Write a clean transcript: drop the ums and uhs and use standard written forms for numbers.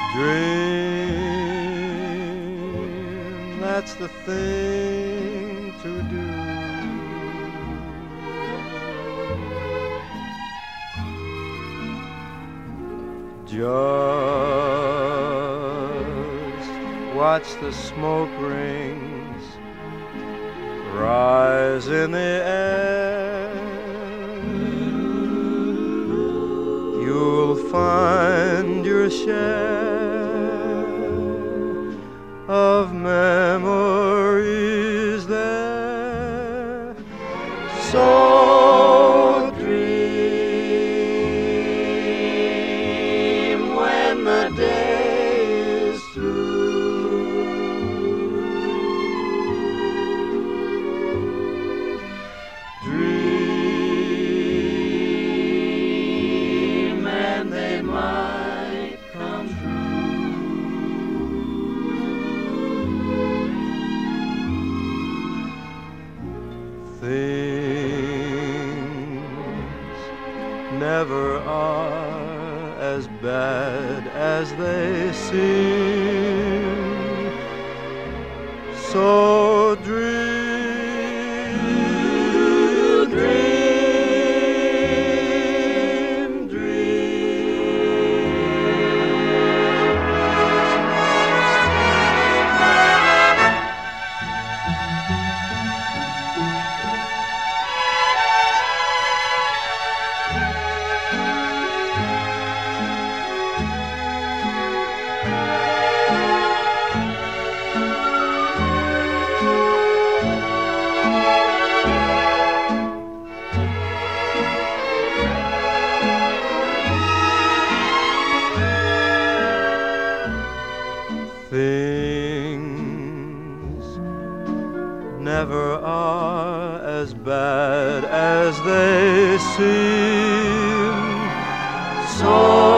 Dream, that's the thing to do. Just watch the smoke rings rise in the air. You'll find your share of memories there. So dream when the day is through. Dream and they might come true. Things never are as bad as they seem. So dream, dream, Things never are as bad as they seem. So